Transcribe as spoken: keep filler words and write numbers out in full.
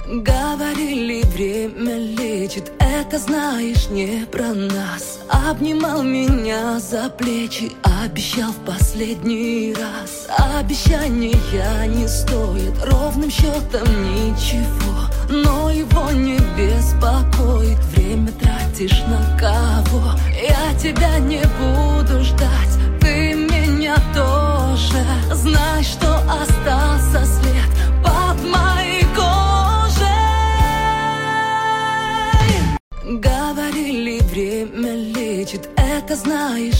Говорили, время лечит, это знаешь не про нас. Обнимал меня за плечи, обещал в последний раз. Обещания не стоят ровным счетом ничего, но его не беспокоит время